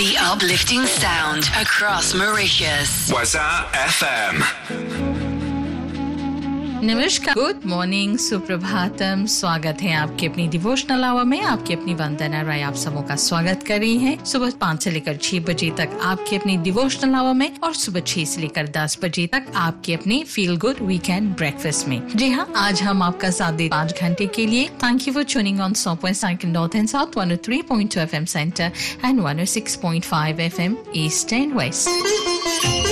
The uplifting sound across Mauritius. Waza FM. नमस्कार, good morning, सुप्रभातम। स्वागत है आपके अपनी डिवोशनल आवर में। आपकी अपनी वंदना राय आप सबों का स्वागत कर रही है। सुबह 5 से लेकर 6 बजे तक आपकी अपनी डिवोशनल आवर में और सुबह 6 से लेकर 10 बजे तक आपकी अपनी फील गुड वीकेंड ब्रेकफास्ट में। जी हाँ, आज हम आपका साथ दे 5 घंटे के लिए। Thank you for tuning on 100.5 north and south, 103.2 FM centre and 106.5 FM east and west.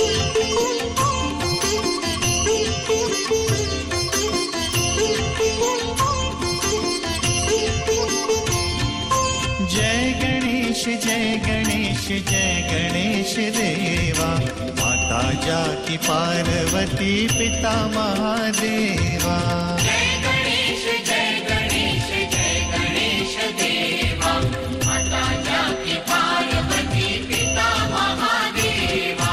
जय गणेश जय गणेश देवा, माता जाकी पार्वती पिता महादेवा। जय गणेश जय गणेश देवा, माता जाकी पार्वती पिता महादेवा।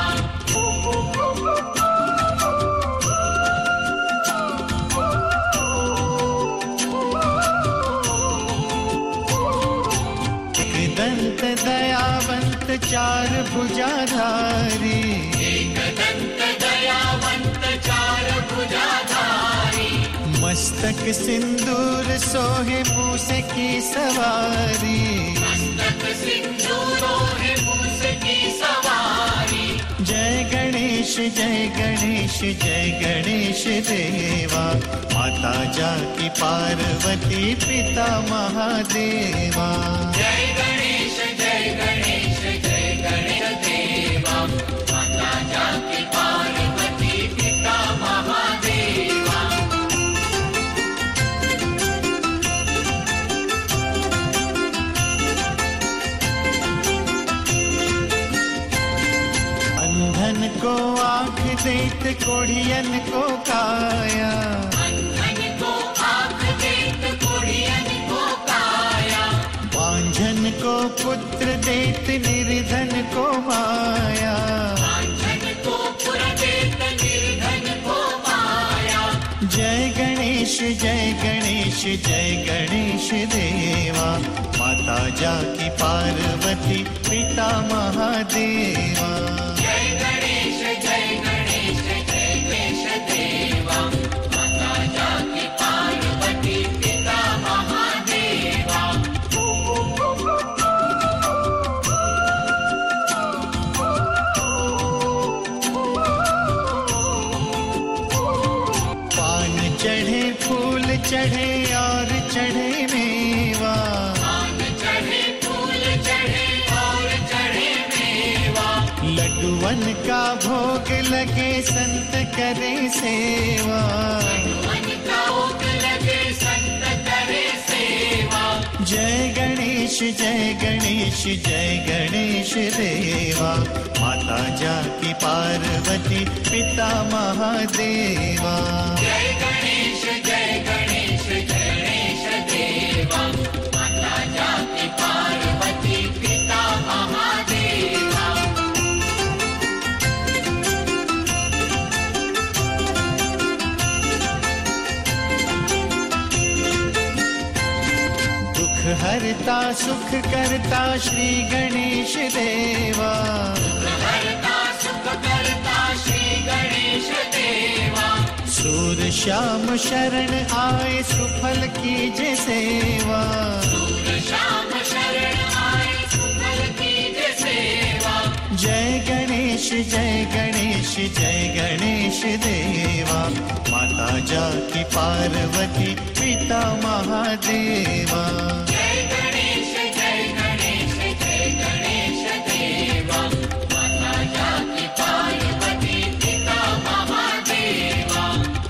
दंत दयावंत चार भुजाधारी, एक दंत दयावंत चार भुजाधारी, मस्तक सिंदूर सोहे मूस की सवारी। मस्तक सिंदूर सोहे मूस की सवारी। जय गणेश जय गणेश देवा, माता जाकी पार्वती पिता महादेवा। जय गणेश जय गणेश देवा, माता जाकी पार्वती पिता महादेवा। अंधन को आँख देत कोढ़ियन को काया, अंधन को आँख देत कोढ़ियन को काया, बांझन को पुत्र देत निर्धन को माया। बांझन को पुत्र देत निर्धन को माया। जय गणेश जय गणेश देवा, माता जाकी पार्वती पिता महादेवा। जय गणेश देवा, माता जाकी पार्वती पिता महादेवा। पान चढ़े फूल चढ़े और चढ़े मेवा, पान चढ़े फूल चढ़े और चढ़े मेवा। लड्डूवन का भोग लगे संत करे सेवा। मन का भोग लगे संत करे सेवा। जय गणेश जय गणेश देवा, माता जाकी पार्वती पिता महादेवा। जय गणेश देवा, माता जाकी पार्वती पिता महादेवा। दुख हरता सुख करता श्री गणेश देवा। हरता सुख करता श्री गणेश देवा। सूर श्याम शरण आए सुफल कीजे सेवा। सूर श्याम शरण आए सुफल कीजे सेवा। जय गणेश जय गणेश देवा, माता जाकी पार्वती पिता महादेवा। जय गणेश देवा, माता जाकी पार्वती पिता महादेवा।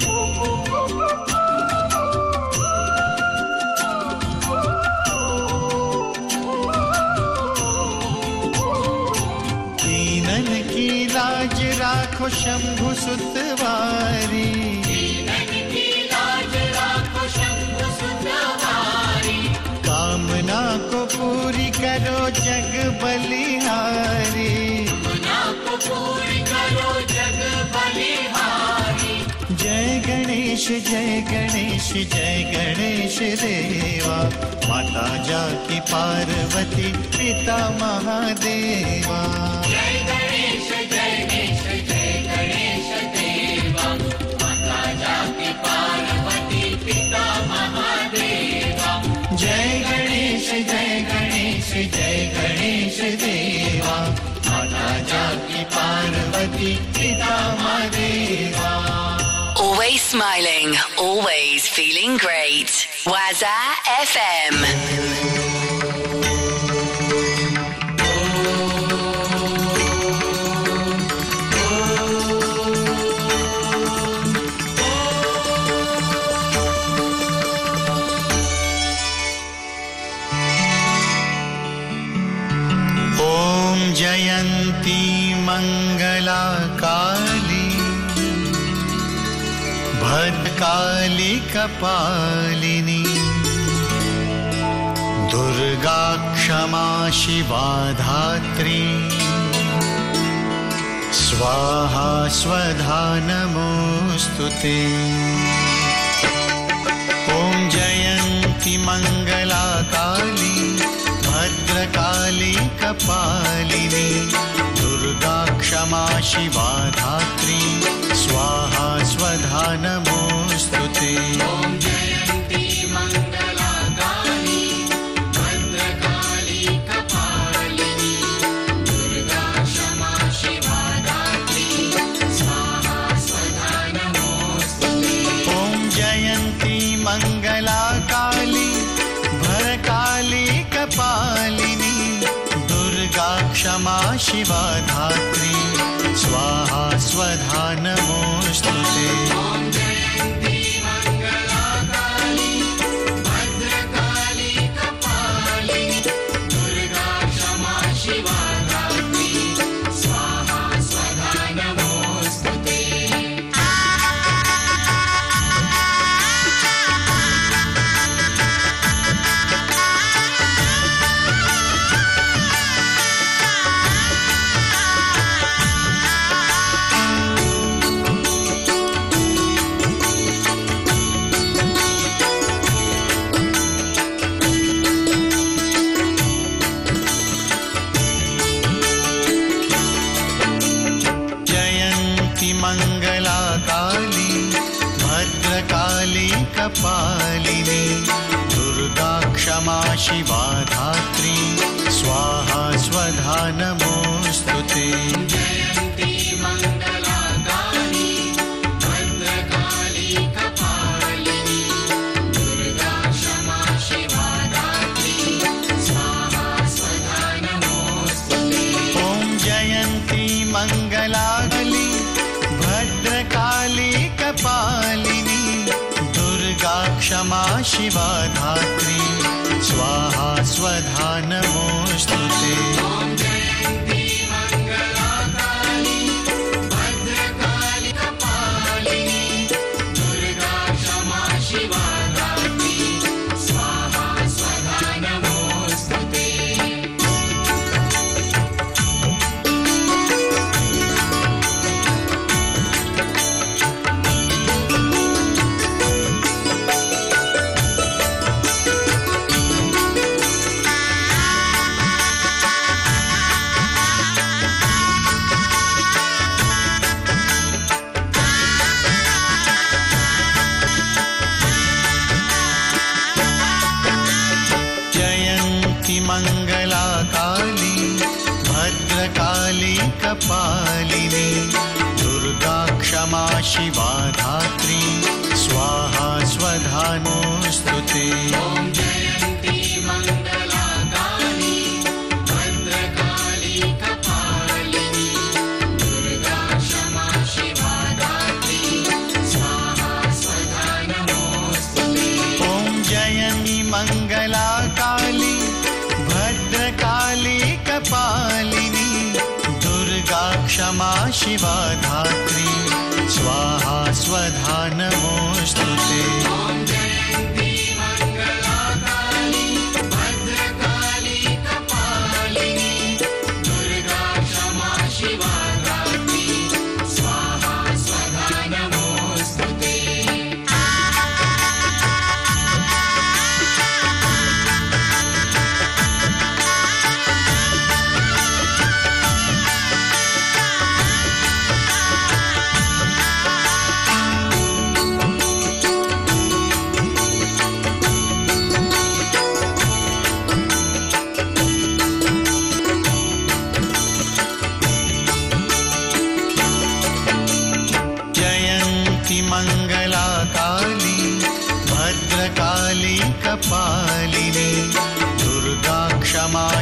दीनन की लाज राखो शंभु सुतवारी। दीनन की लाज राखो शंभु सुतवारी। कामना को पूरी करो जग बलिहारी। कामना को पूरी करो जग बलिहारी। जय गणेश देवा, माता जाकी पार्वती पिता महादेवा। देवा, माता जाकी पार्वती पिता Mahadeva. Always smiling, always feeling great. Waza FM. ॐ जयन्ती मंगला काली, भद्रकाली कपालिनी, दुर्गा क्षमा शिवा धात्री, स्वाहा स्वधा नमोस्तुते। ॐ जयन्ती मंगला काली, भद्रकाली कपालिनी, दुर्गा क्षमा शिवा धात्री, स्वाहा स्वधा नमोस्तुते। ॐ जयन्ती मंगला काली, भद्रकाली कपालिनी, दुर्गा क्षमा शिवा धात्री, स्वाहा स्वधा नमोस्तुते। ॐ जयन्ती मंगला काली, भद्रकाली कपालिनी, दुर्गा क्षमा शिवा धात्री, स्वाहा स्वधा नमोस्तुते। ॐ जयन्ती मंगला काली, भद्रकाली कपालिनी, दुर्गा क्षमा शिवा धात्री, स्वाहा स्वधा नमोस्तुते। मंगला काली, भद्रकाली कपालिनी, दुर्गा क्षमा शिवा धात्री, स्वाहा स्वधा नमोस्तुते। जयन्ती मंगला काली, भद्रकाली कपालिनी, दुर्गा क्षमा शिवा धात्री, स्वाहा स्वधा नमोस्तुते। ॐ जयन्ती मंगला काली, भद्रकाली कपालिनी, दुर्गा क्षमा शिवा धात्री, स्वाहा स्वधा नमोस्तुते। ॐ जयन्ती मंगला काली, भद्रकाली कपालिनी, दुर्गा क्षमा शिवा धात्री, स्वाहा स्वधा नमोस्तुते। मंगला काली, भद्रकाली कपालिनी, दुर्गा क्षमा शिवा धात्री, स्वाहा स्वधा नमोस्तुते। ॐ जयन्ती मंगला काली, भद्रकाली कपालिनी, दुर्गा क्षमा शिवा धात्री, स्वाहा स्वधा नमोस्तुते। ॐ जयन्ती मंगला काली, भद्रकाली कपालिनी, दुर्गा क्षमा शिवा धात्री, स्वाहा स्वधा नमोस्तुते। ॐ जयन्ती मंगला काली, भद्रकाली कपालिनी, दुर्गा क्षमा शिवा धात्री, स्वाहा स्वधा नमोस्तुते।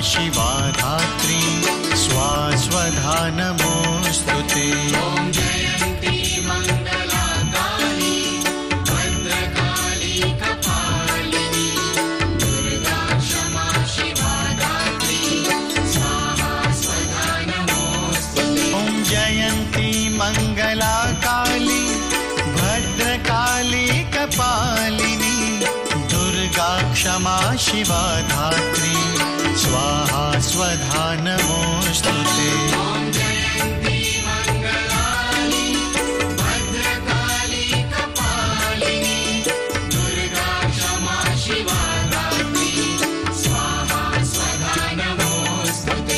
शिवा धात्री स्वास्वधा नमोस्तुते ॐ जयन्ती मंगला काली भद्रकाली कपालिनी दुर्गा क्षमा शिवा धात्री स्वाहा स्वधा नमोस्तुते ॐ जयन्ती मंगला काली भद्रकाली कपालिनी दुर्गा क्षमा शिवा धात्री स्वाहा स्वधा नमोस्तुते ॐ जयन्ती मंगलानि भद्रकाली कपालिनी दुर्गा क्षमा शिवा धात्री स्वाहा स्वधा नमोस्तुते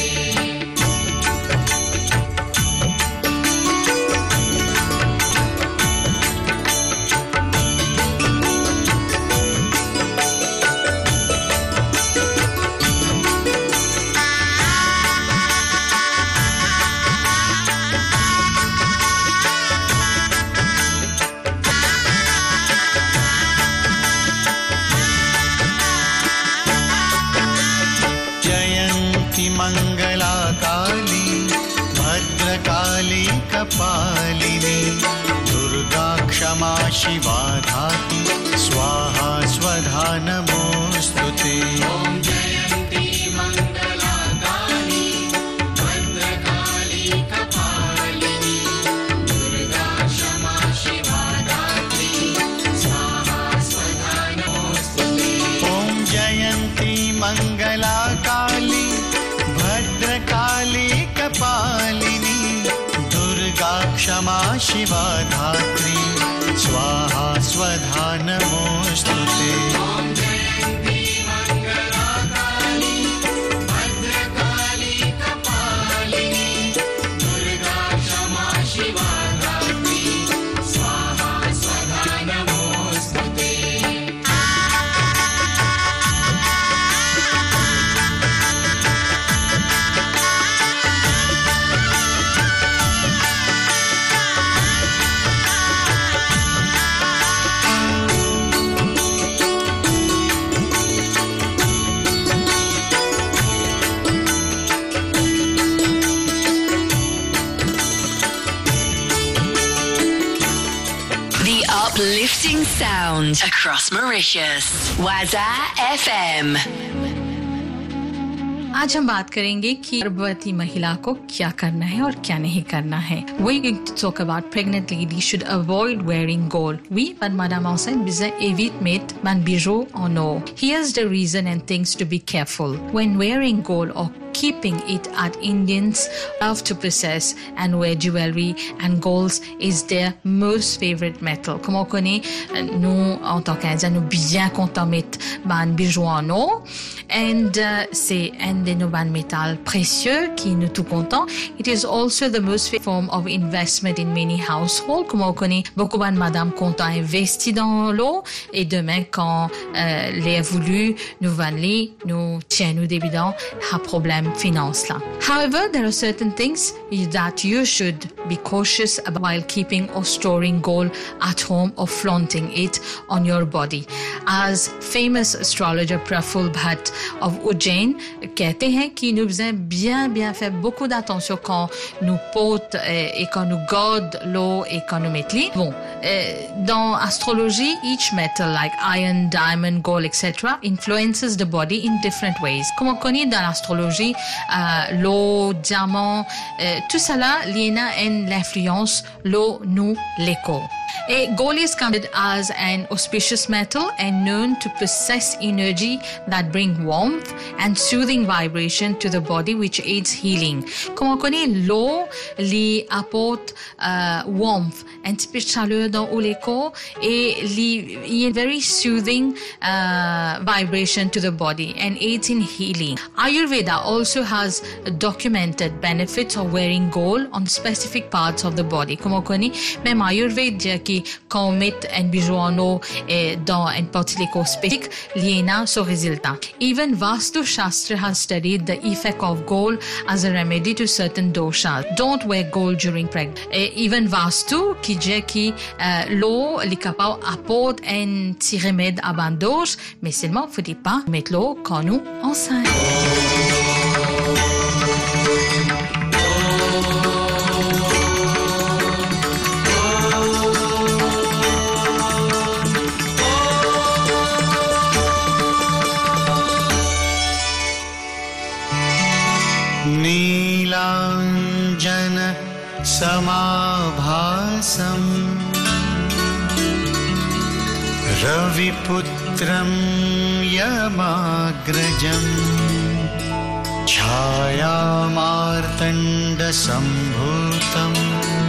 मंगला काली भद्रकाली कपालिनी दुर्गा क्षमा शिवा धात्री स्वाहा स्वधा नमोस्तुते ॐ जयन्ती मंगला काली भद्रकाली कपालिनी दुर्गा क्षमा शिवा धात्री स्वाहा स्वधा नमोस्तुते ॐ जयन्ती मंगला काली भद्रकाली कपालिनी दुर्गा क्षमा शिवा धात्री स्वाहा स्वधा नमोस्तुते ॐ जयन्ती मंगला काली भद्रकाली कपालिनी दुर्गा क्षमा शिवा धात्री स्वाहा स्वधा नमोस्तुते Uplifting sound across Mauritius. Waza FM. आज हम बात करेंगे कि गर्भवती महिला को क्या करना है और क्या नहीं करना है. We're going to talk about pregnant ladies should avoid wearing gold. Oui, madame enceinte bisa évite mettre man bijou en or. Here's the reason and things to be careful. When wearing gold or keeping it at Indians love to possess and wear jewelry and golds is their most favorite metal. Comme on connaît, nous en tant qu'Indiens, nous bien contents mettre ban bijoux en or and c'est un de nos ban métal précieux qui nous tout content. It is also the most favorite form of investment in many households. Comme on connaît, beaucoup ban madame content investi dans l'eau et demain quand les voulu nous vanler, nous tiens nous débidons, a problème finance là. However, there are certain things that you should be cautious about while keeping or storing gold at home or flaunting it on your body. As famous astrologer Praful Bhatt of Ujjain कहते हैं कि nous devons bien faire beaucoup d'attention quand nous porte et quand nous garde l'eau et quand nous mettons lit. Bon, dans astrologie, each metal like iron, diamond, gold, etc. influences the body in different ways. Comme on connaît dans l'astrologie, l'eau, diamant, tout cela lié à l'influence l'eau nous l'écho. Gold is counted as an auspicious metal and known to possess energy that bring warmth and soothing vibration to the body, which aids healing. Comme on connaît, l'eau lui apporte warmth and chaleur dans le corps et il y a very soothing vibration to the body and aids in healing. Ayurveda also has documented benefits of wearing gold on specific parts of the body. Comme on connaît, même Ayurveda dit que quand on met un bijou en eau dans une partie du corps spécifique, il y a ce résultat. Even Vastu Shastra has studied the effect of gold as a remedy to certain doshas. Don't wear gold during pregnancy. Even Vastu qui dit que l'eau est capable d'apporter un petit remède à bandoche, mais seulement il ne faut pas mettre l'eau quand nous enceintes. नीलाञ्जन समाभासम् रविपुत्रं यमाग्रजम् छायामार्तण्डसम्भूतम्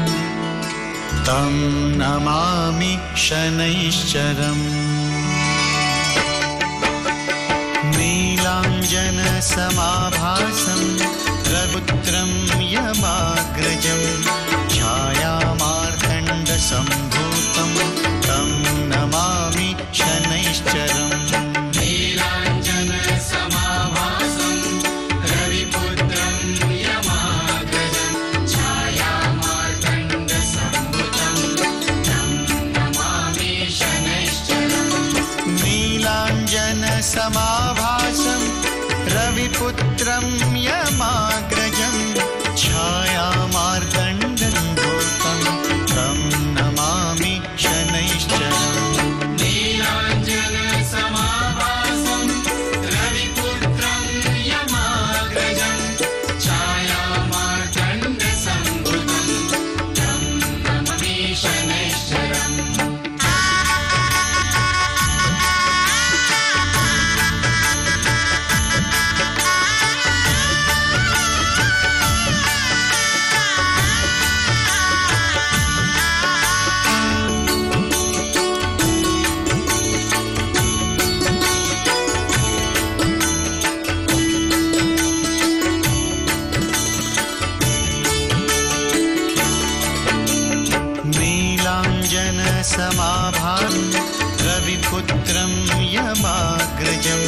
तं नमामि शनैश्चरम् नीलाञ्जनसमाभासं रविपुत्रं यमाग्रजं छायामार्तण्डसम्भूतं तं नमामि शनैश्चरम् नीलाञ्जनसमाभासं रविपुत्रं यमाग्रजं छायामार्तण्डसम्भूतं तं नमामि शनैश्चरम् नीलाञ्जनसमाभासं रविपुत्रं यमाग्रजं छायामार्तण्डसम्भूतं तं नमामि शनैश्चरम् नीलाञ्जनसमाभासं रविपुत्रं यमाग्रजं छायामार्तण्डसम्भूतं तं नमामि शनैश्चरम् समाभासं रविपुत्रं यमाग्रजं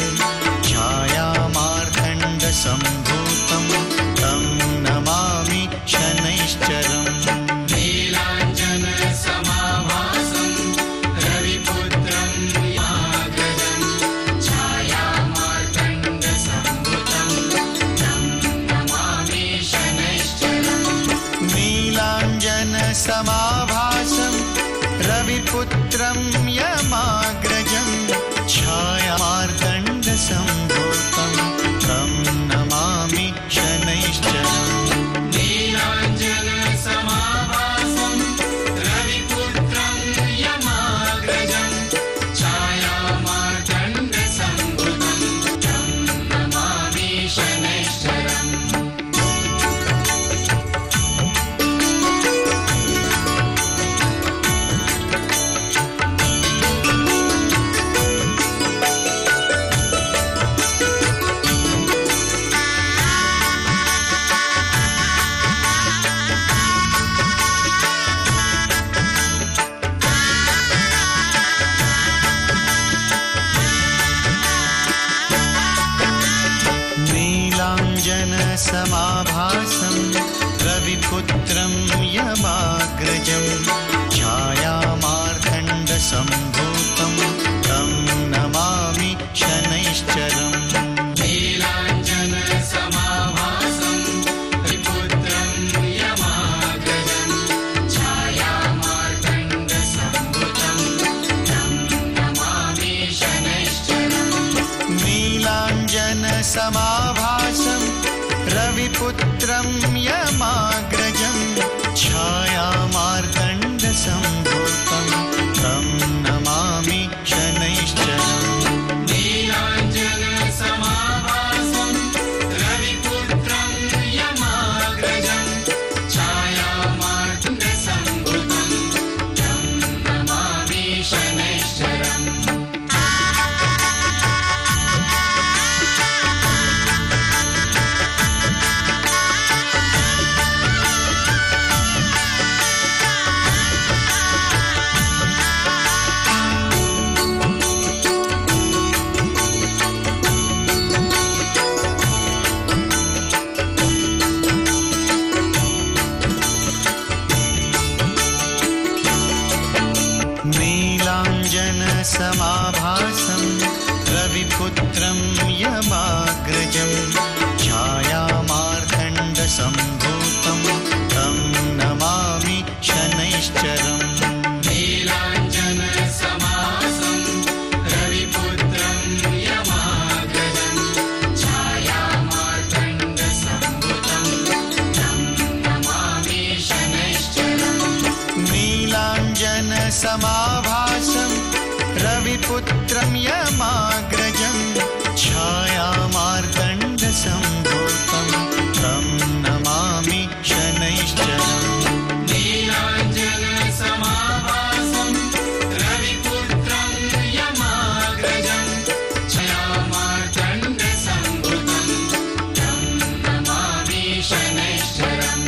छायामार्तण्डसम्भूतं तं नमामि शनैश्चरम् नीलाञ्जनसमाभासं रविपुत्रं यमाग्रजं छायामार्तण्डसम्भूतं तं नमामि शनैश्चरम् नीलाञ्जनसमाभासं रविपुत्रं यमाग्रजं छायामार्तण्डसम्भूतं तं नमामि शनैश्चरम् नीलाञ्जनसमाभासं रविपुत्रं यमाग्रजं छायामार्तण्डसम्भूतं तं नमामि शनैश्चरम् समाभासं रविपुत्रं यमाग्रजं छायामार्तण्डसम्भूतं तं नमामि शनैश्चरम् नीलाञ्जनसमाभासं रविपुत्रं यमाग्रजं छायामार्तण्डसम्भूतं तं नमामि शनैश्चरम् नीलाञ्जनसमाभासं रविपुत्रं यमाग्रजं छायामार्तण्डसम्भूतं तं नमामि शनैश्चरम् नीलाञ्जनसमाभासं रविपुत्रं यमाग्रजं छायामार्तण्डसम्भूतं तं नमामि शनैश्चरम् समाभासं रविपुत्रं यमाग्रजं छायामार्तण्डसम्भूतं तं नमामि शनैश्चरम् नीलाञ्जनसमाभासं रविपुत्रं यमाग्रजं छायामार्तण्डसम्भूतं तं नमामि शनैश्चरम्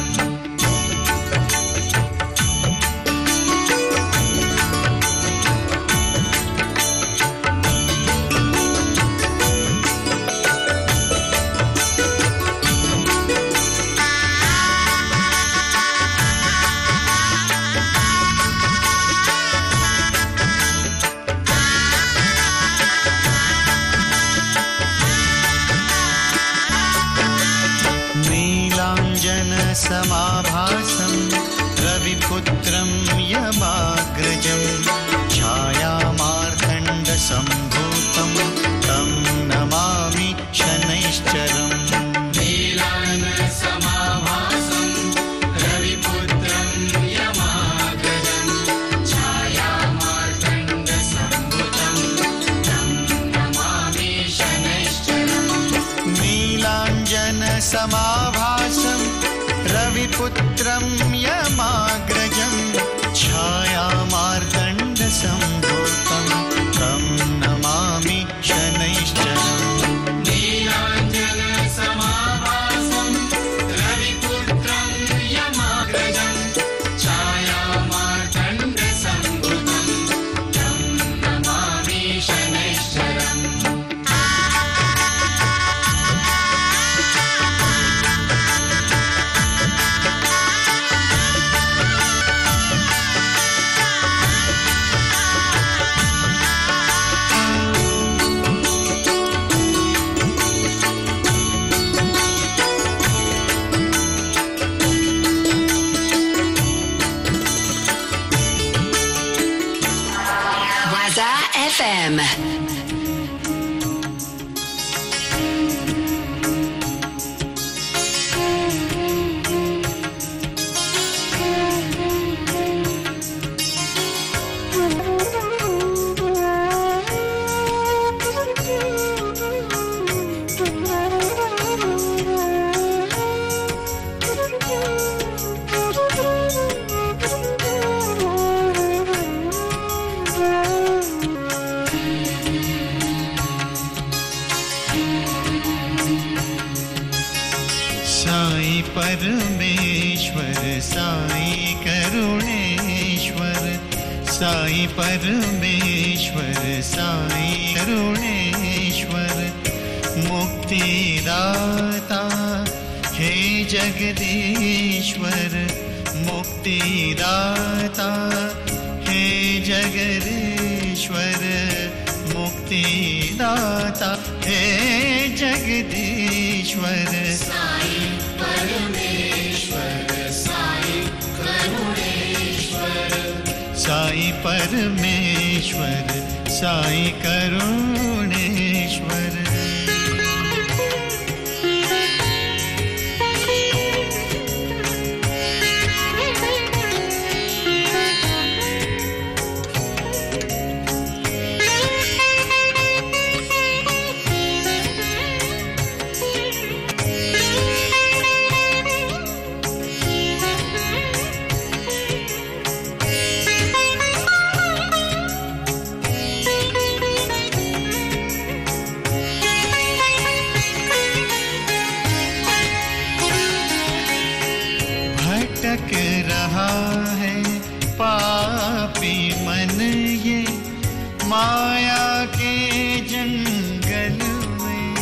समाभासं रविपुत्रं यमाग्रजं छायामार्तण्डसम्भूतं तं नमामि शनैश्चरम् नीलाञ्जनसमाभासं रविपुत्रं यमाग्रजं छायामार्तण्डसम्भूतं तं नमामि शनैश्चरम् नीलाञ्जनसमाभासं रविपुत्रं यमाग्रजं छायामार्तण्डसम्भूतं तं नमामि शनैश्चरम् नीलाञ्जनसमाभासं रविपुत्रं यमाग्रजं छायामार्तण्डसम्भूतं तं नमामि शनैश्चरम् FM. परमेश्वर साई करुणेश्वर साई परमेश्वर साई करुणेश्वर मुक्तिदाता हे जगदीश्वर मुक्तिदाता हे जगदीश्वर मुक्तिदाता हे जगदीश्वर साई परमेश्वर साई करुणेश्वर साई परमेश्वर साई करुणेश्वर भटक रहा है पापी मन ये माया के जंगल में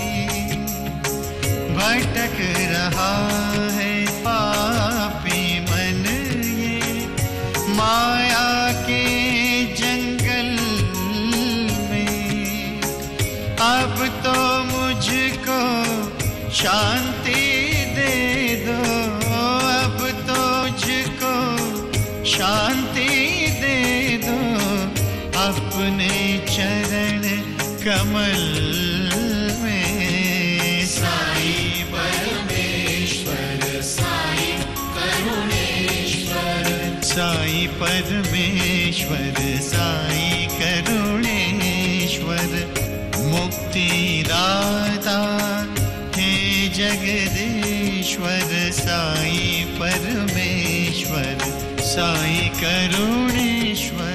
भटक रहा है पापी मन ये माया के जंगल में अब तो मुझको शांति दे दो अब तो मुझको शांति दे दो अपने चरण कमल में साई परमेश्वर साई करुणेश्वर साई परमेश्वर साई करुणेश्वर मुक्तिदाता हे जगदीश्वर साई परमेश्वर साई करुणेश्वर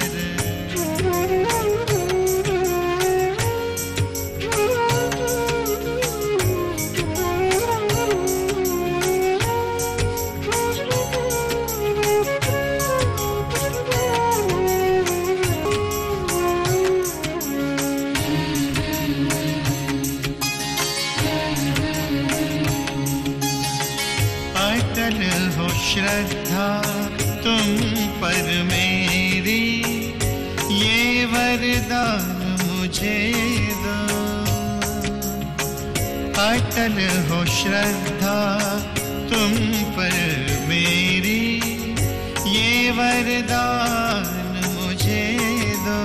श्रद्धा तुम पर मेरी ये वरदान मुझे दो अटल हो श्रद्धा तुम पर मेरी ये वरदान मुझे दो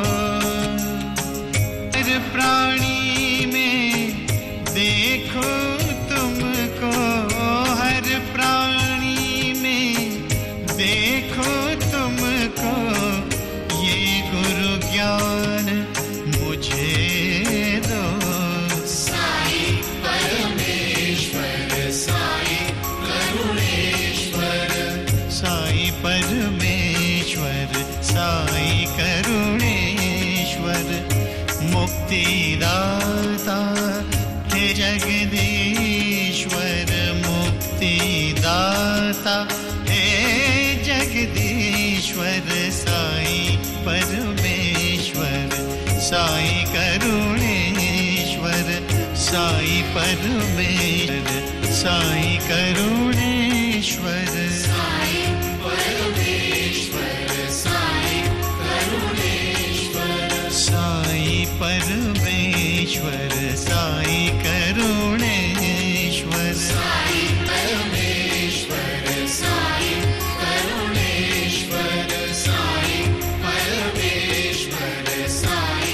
हर प्राणी में देखो तुमको हर प्राणी देखो तुमको ये गुरु ज्ञान मुझे दो साई परमेश्वर साई करुणेश्वर साई परमेश्वर साई करुणेश्वर मुक्तिदाता हे जगदीश्वर मुक्तिदाता जगदीश्वर साई परमेश्वर साई करुणेश्वर साई परमेश्वर साई करुणेश्वर साई परमेश्वर साई करुणेश्वर साई परमेश्वर साई करुणेश्वर साई परमेश्वर साई करुणेश्वर साई परमेश्वर Sai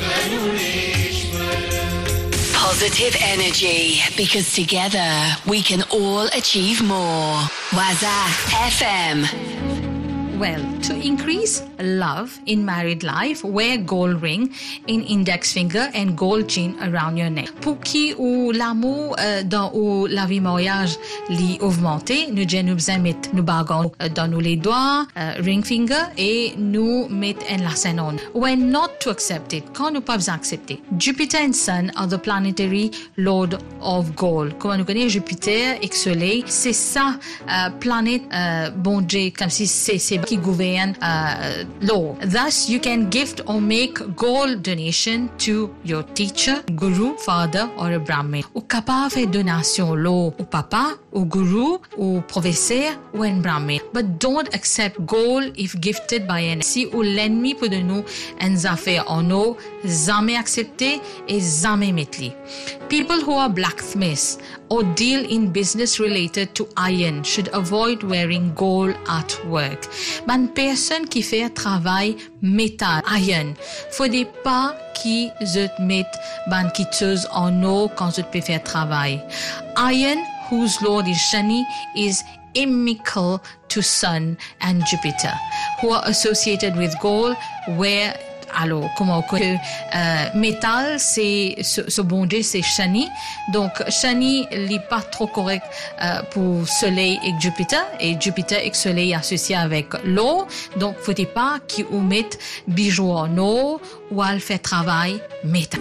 Karuneshwar Positive energy, because together we can all achieve more. Waza FM. Well, to increase love in married life, wear gold ring in index finger and gold chain around your neck. Pour qui ou l'amour dans ou la vie mariage li augmenté, nous nous mettre nous bagon dans nous les doigts, ring finger et nous mettre en la senon. When not to accept it, quand nous pas accepter. Jupiter and Sun are the planetary lord of gold. Comme nous connaissons Jupiter et Soleil, c'est ça planète bon Dieu comme si c'est qui gouverne law. Thus, you can gift or make gold donation to your teacher, guru, father, or a brahmin. Ou capable faire donation law au papa, au guru, au professeur, ou un brahmin. But don't accept gold if gifted by an. Si ou l'ennemi peut de nous une affaire en eau, jamais accepter et jamais mettre. People who are blacksmiths or deal in business related to iron should avoid wearing gold at work. Ban personne qui fait travail métal, iron, faudrait pas qui zut met ban quitteuse en eau quand zut peut faire travail. Iron, whose lord is Shani, is inimical to Sun and Jupiter, who are associated with gold, where alors, comment que métal, c'est ce bon Dieu, c'est Shani. Donc, Shani n'est pas trop correct pour Soleil et Jupiter. Et Jupiter et Soleil associés avec l'eau. Donc, faut-il pas qu'ils mettent bijoux en eau ou à le faire travail métal.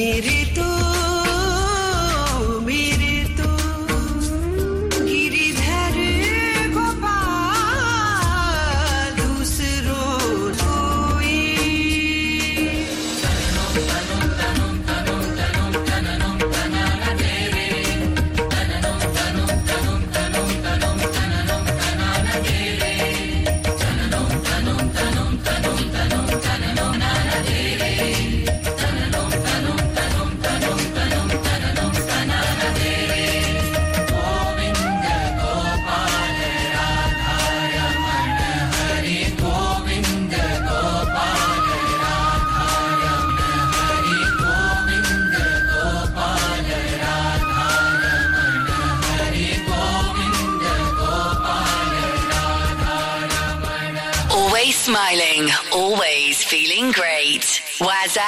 Smiling, always feeling great. Waza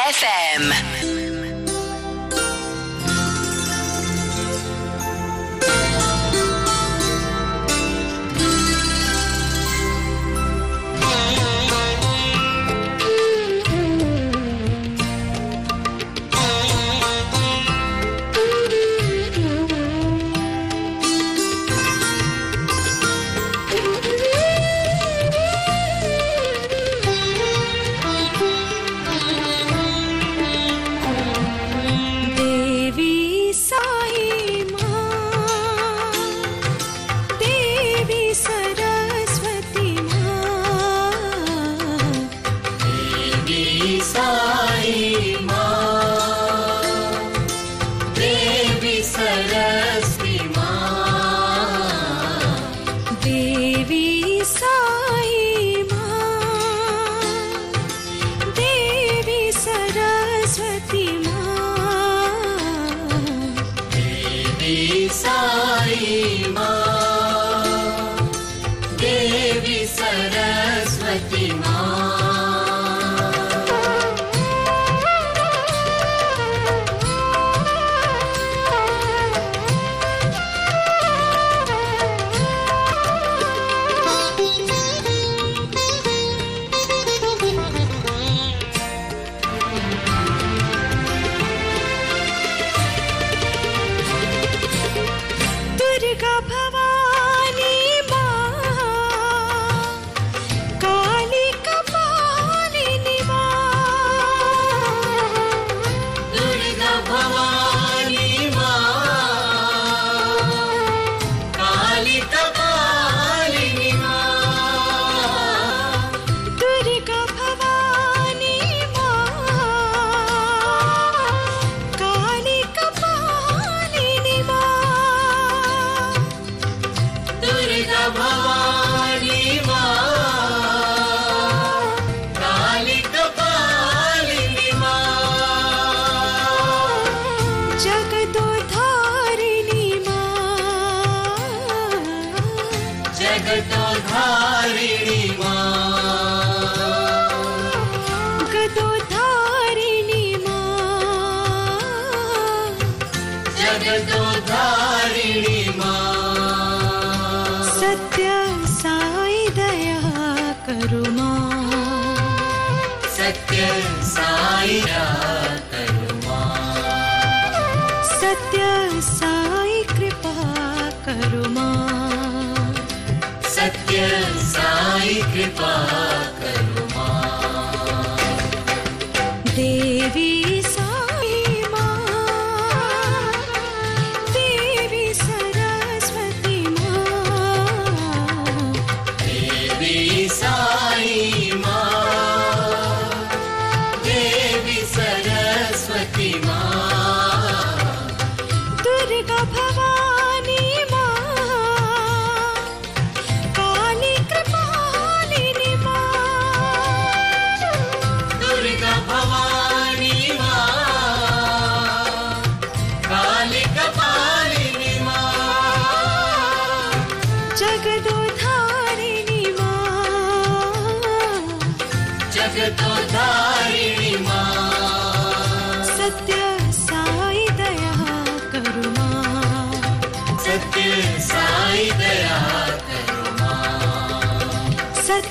FM.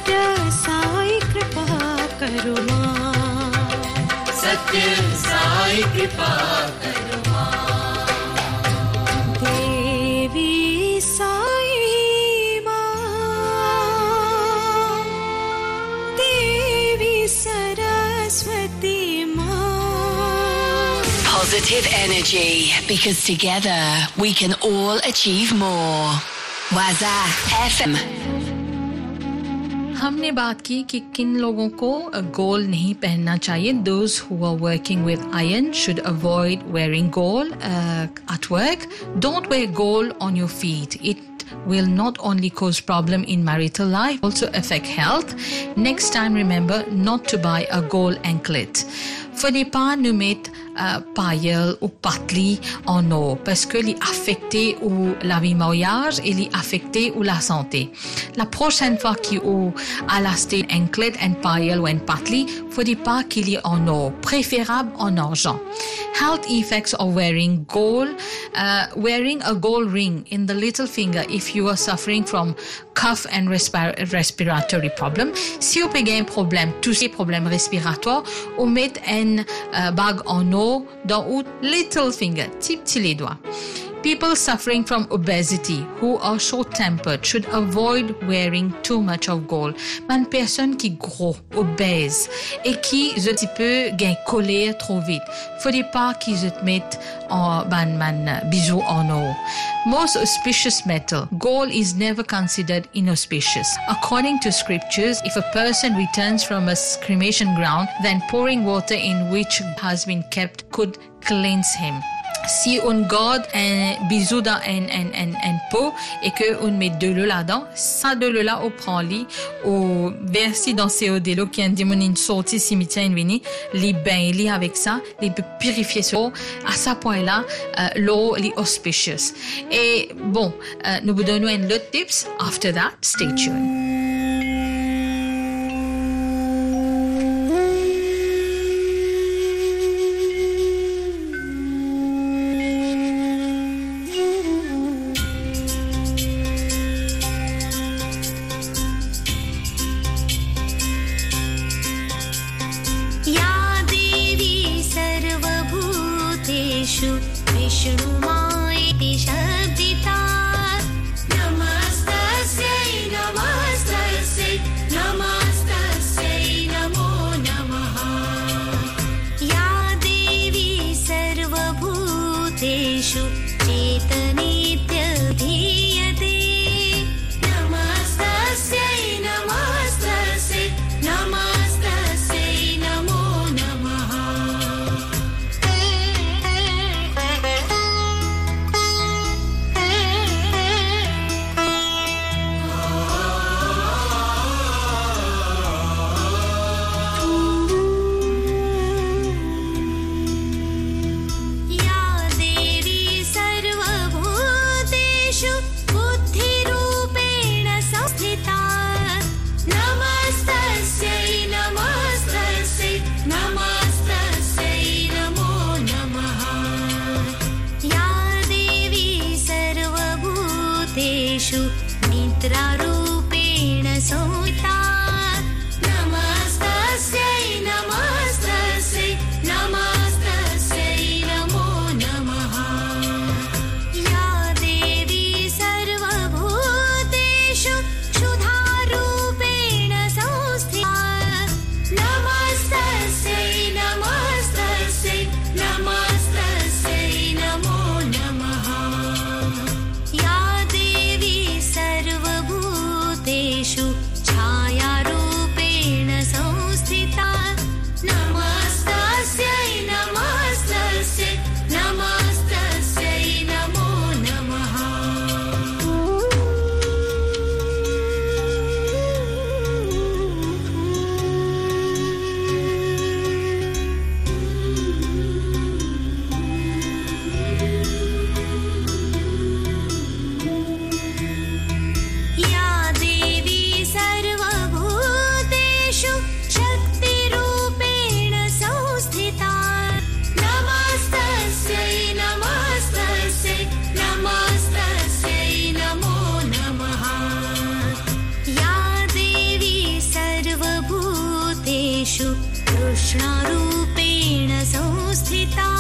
Sai माई कृपा करो माँ। देवी साई माँ, देवी सरस्वती माँ। Positive energy, because together we can all achieve more. Waza FM. हमने बात की कि किन लोगों को गोल नहीं पहनना चाहिए. Those who are working with iron should avoid wearing gold at work. Don't wear gold on your feet. It will not only cause problem in marital life, also affect health. Next time, remember not to buy a gold anklet. Faudrait pas nous mettre pailleul ou patli en eau parce que les affecté ou la vie mariage et les affecté ou la santé. La prochaine fois qu'il ou à l'acheter anklet and pailleul ou un patli, faudrait pas qu'il y ait en eau, préférable en argent. Health effects of wearing gold, wearing a gold ring in the little finger if you are suffering from cough and respiratory problem. Si vous avez un problème, tous ces problèmes respiratoires, ou mettez une bague en eau dans votre little finger, petit les doigts. People suffering from obesity who are short-tempered should avoid wearing too much of gold. Une personne qui est gros, obèse et qui un petit peu gagne colère trop vite, faudrait pas qu'ils se mettent en bijoux en eau. Most auspicious metal, gold is never considered inauspicious. According to scriptures, if a person returns from a cremation ground, then pouring water in which has been kept could cleanse him. Si on garde un bijou dans un pot et que on met de l'eau là-dedans, ça de l'eau là on prend lit ou versi dans ces eaux de l'eau qui ont une sortie cimetière vini les bains lit avec ça, les peut purifier ce eau. À ce point-là, l'eau est auspicious. Et bon, nous vous donnons un autre tips. After that, stay tuned. कृष्णारूपेण संस्थिता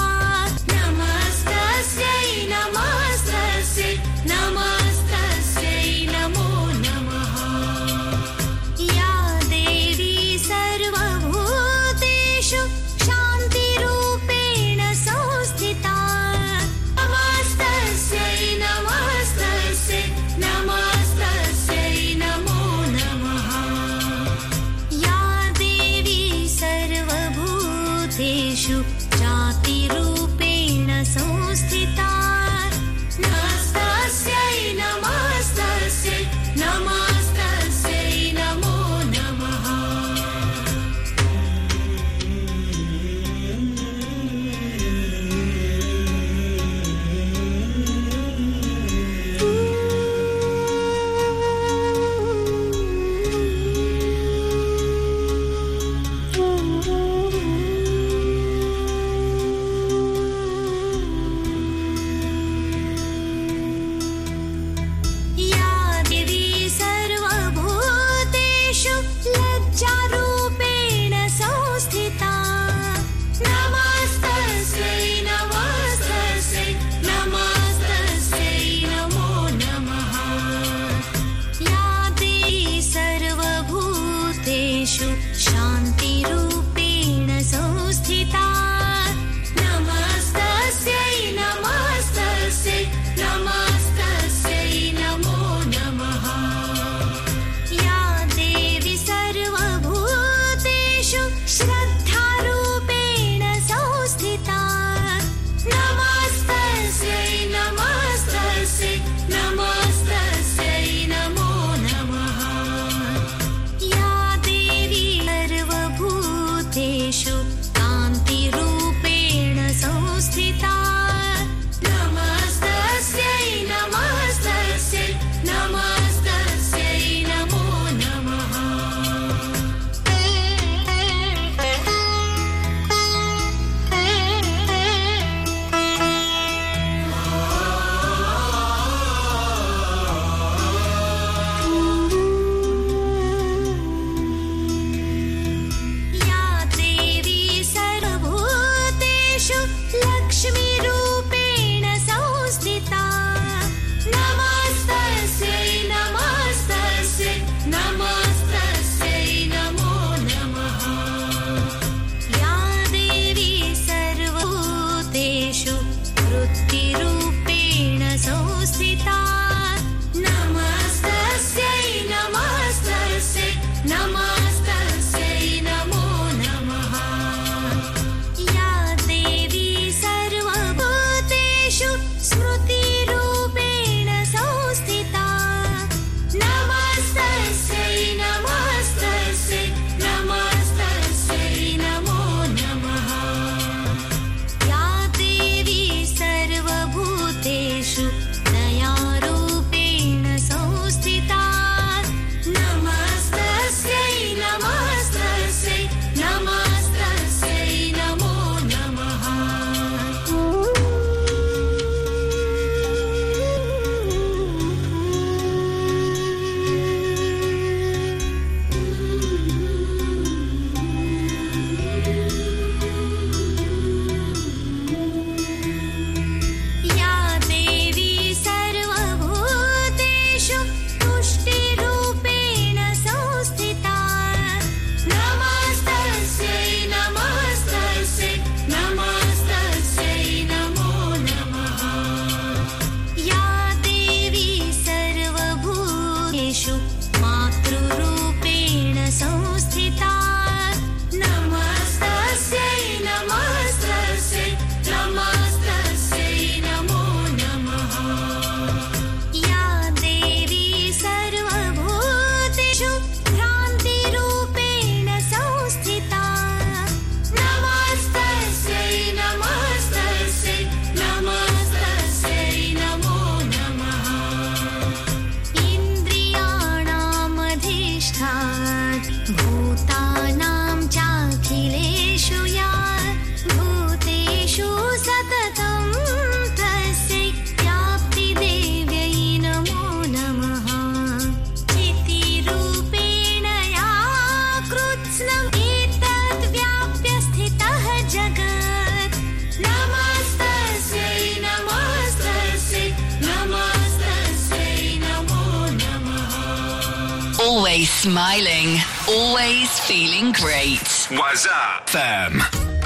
Always smiling, always feeling great. Waza FM.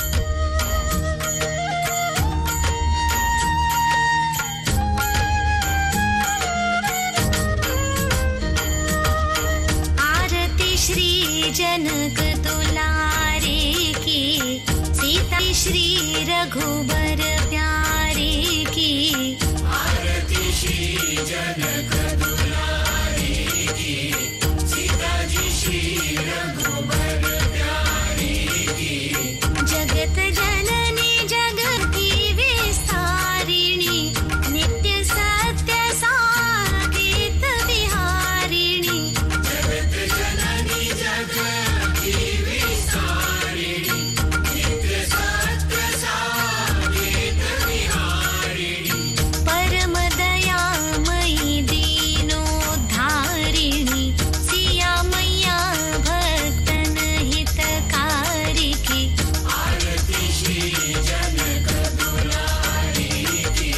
आरती श्री जनक दुलारे की, सीता श्री रघुबर प्यारे की। आरती श्री जनक दुलारे की, सीता जी श्री रघुबर प्यारे की। जगत जननी जगत की विस्तारिणी, नित्य सत्य साकेत विहारिणी। जगत जननी जगत की विस्तारिणी, नित्य सत्य साकेत विहारिणी। परम दयामयी दीनोद्धारिणी, सिया मैया भक्तन हितकारिणी। आरती श्री जनक दुलारे की।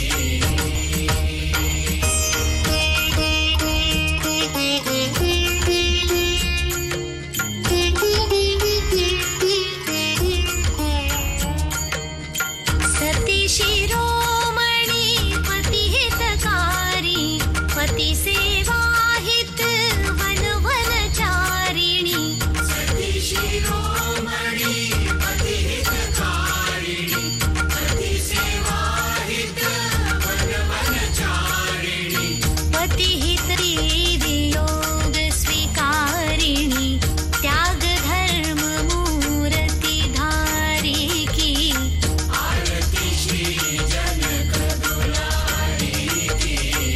सती शिरोमणि पति हितकारी, पति सेवा हित वन वनचारिणी। सती शिरोमणि पति हितकारिणी, पति सेवा हित वन वनचारिणी। पति हित वियोग स्वीकारिणी, त्याग धर्म मूर्ति धारी की। आरती श्री जनक दुलारे की।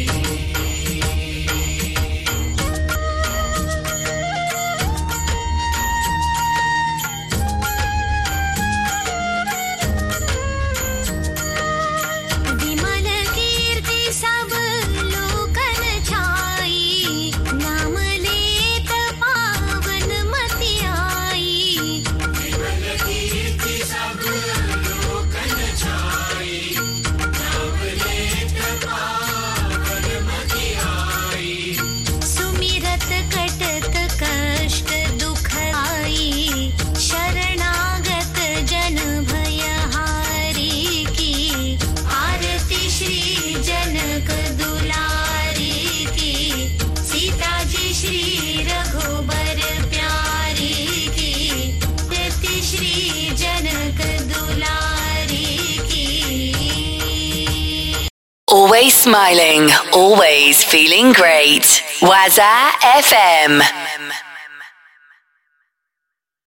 विमल कीर्ति सब लोकन छाई, नाम लेत पावन मति आई। विमल कीर्ति सब लोकन छाई, नाम लेत पावन मति आई। सुमिरत कटत कष्ट दुख आई, शरणागत जन भय हारी की। आरती श्री जनक दुलारी की, सीता जी श्री रघुबर प्यारी की। आरती श्री जनक दुलारी की। Always smiling, always feeling great. Waza FM.